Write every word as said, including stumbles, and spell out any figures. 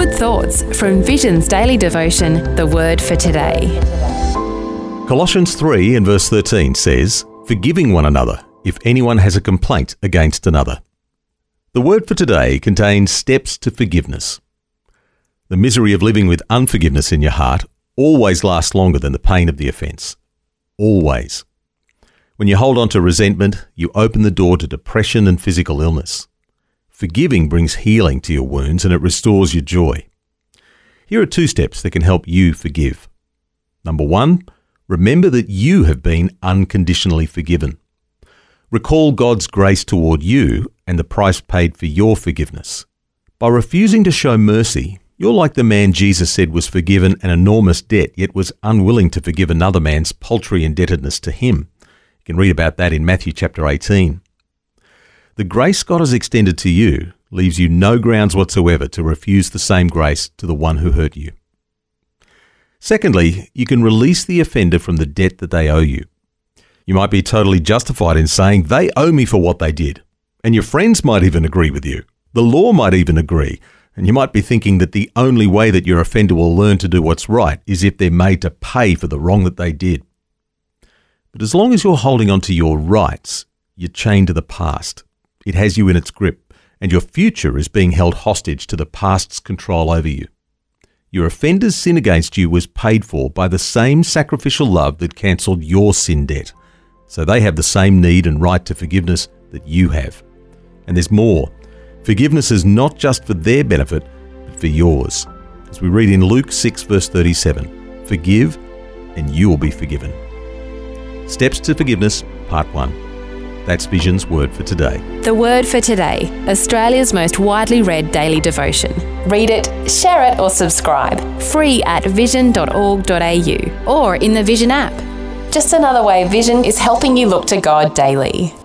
Good thoughts from Vision's daily devotion, The Word for Today. Colossians three and verse thirteen says, "Forgiving one another if anyone has a complaint against another." The Word for Today contains steps to forgiveness. The misery of living with unforgiveness in your heart always lasts longer than the pain of the offence. Always. When you hold on to resentment, you open the door to depression and physical illness. Forgiving brings healing to your wounds and it restores your joy. Here are two steps that can help you forgive. Number one, remember that you have been unconditionally forgiven. Recall God's grace toward you and the price paid for your forgiveness. By refusing to show mercy, you're like the man Jesus said was forgiven an enormous debt, yet was unwilling to forgive another man's paltry indebtedness to him. You can read about that in Matthew chapter eighteen. The grace God has extended to you leaves you no grounds whatsoever to refuse the same grace to the one who hurt you. Secondly, you can release the offender from the debt that they owe you. You might be totally justified in saying, "They owe me for what they did." And your friends might even agree with you. The law might even agree. And you might be thinking that the only way that your offender will learn to do what's right is if they're made to pay for the wrong that they did. But as long as you're holding on to your rights, you're chained to the past. It has you in its grip, and your future is being held hostage to the past's control over you. Your offender's sin against you was paid for by the same sacrificial love that cancelled your sin debt. So they have the same need and right to forgiveness that you have. And there's more. Forgiveness is not just for their benefit, but for yours. As we read in Luke six verse thirty-seven, "Forgive, and you will be forgiven." Steps to Forgiveness, Part one. That's Vision's Word for Today. The Word for Today, Australia's most widely read daily devotion. Read it, share it or subscribe. Free at vision dot org dot a u or in the Vision app. Just another way Vision is helping you look to God daily.